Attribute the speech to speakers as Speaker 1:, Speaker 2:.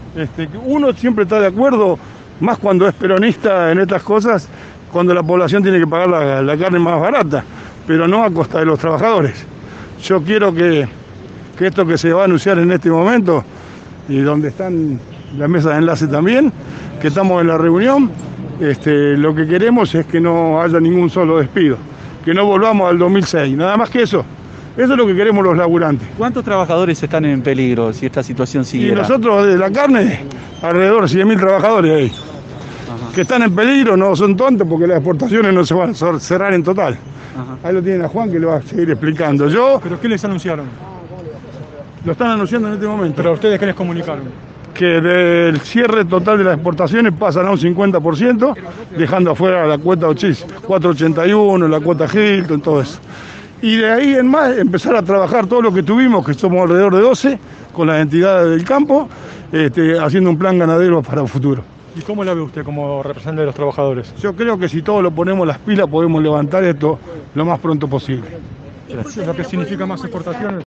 Speaker 1: Uno siempre está de acuerdo, más cuando es peronista en estas cosas, cuando la población tiene que pagar la carne más barata, pero no a costa de los trabajadores. Yo quiero que esto que se va a anunciar en este momento, y donde están las mesas de enlace también, que estamos en la reunión, lo que queremos es que no haya ningún solo despido, que no volvamos al 2006, nada más que eso. Eso es lo que queremos los laburantes.
Speaker 2: ¿Cuántos trabajadores están en peligro si esta situación
Speaker 1: Y
Speaker 2: siguiera?
Speaker 1: nosotros de la carne, alrededor de 100.000 trabajadores ahí, que están en peligro, no son tontos porque las exportaciones no se van a cerrar en total.
Speaker 2: Ajá.
Speaker 1: Ahí lo tienen a Juan que le va a seguir explicando.
Speaker 3: ¿Pero qué les anunciaron?
Speaker 1: Lo están anunciando en este momento.
Speaker 3: ¿Pero a ustedes qué les comunicaron?
Speaker 1: Que del cierre total de las exportaciones pasan a un 50%, dejando afuera la cuota 481, la cuota Hilton, todo eso. Y de ahí en más empezar a trabajar todo lo que tuvimos, que somos alrededor de 12, con las entidades del campo, haciendo un plan ganadero para el futuro.
Speaker 3: ¿Y cómo la ve usted como representante de los trabajadores?
Speaker 1: Yo creo que si todos lo ponemos las pilas podemos levantar esto lo más pronto posible.
Speaker 3: ¿Lo que significa más exportaciones?